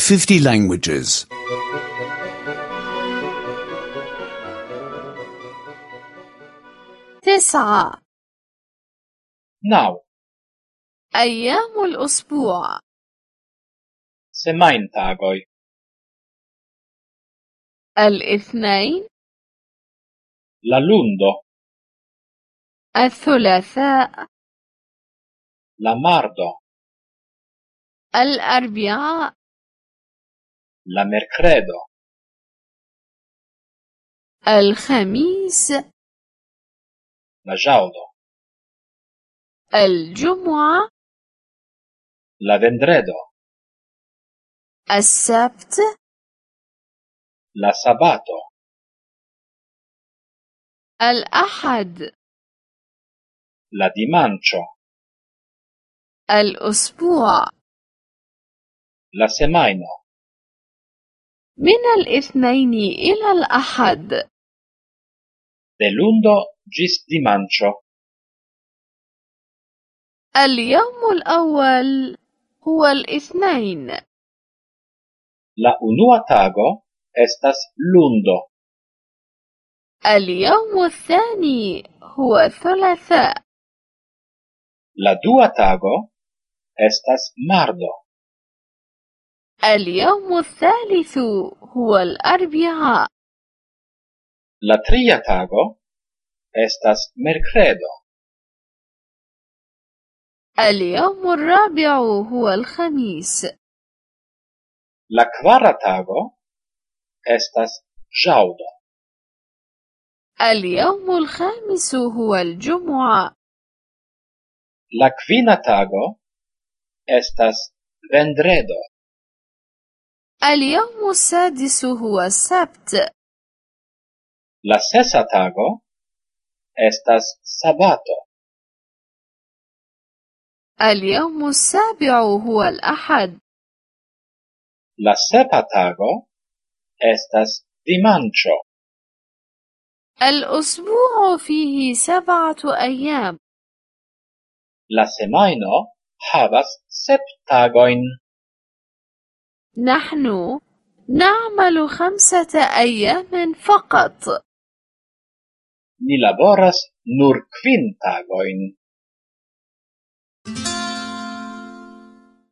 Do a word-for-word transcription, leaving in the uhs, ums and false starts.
fifty languages. تسعة. Now, أيام الأسبوع. semain tagoj. الاثنين. La lundo, الثلاثاء. la mardo, الأربعاء. la mercredo, الخميس. la jaudo, الجمعة. la vendredo, السبت. la sabato, الأحد. la dimanĉo, الأسبوع. la semajno, من الاثنين إلى الأحد. de lundo ĝis dimanĉo. اليوم الأول هو الاثنين. La unua tago estas lundo. اليوم الثاني هو الثلاثاء. La dua tago estas mardo. اليوم الثالث هو الأربعاء. La tria tago estas mercredo. اليوم الرابع هو الخميس. La kvara tago estas ĵaŭdo. اليوم الخامس هو الجمعة. La kvina tago estas vendredo. اليوم السادس هو السبت. La sesa tago estas sabato. اليوم السابع هو الأحد. La sepa tago estas dimanĉo. الأسبوع فيه سبعة أيام. La semajno havas sep tagojn. نحن نعمل خمسة أيام فقط. Ni laboras nur kvin tagojn.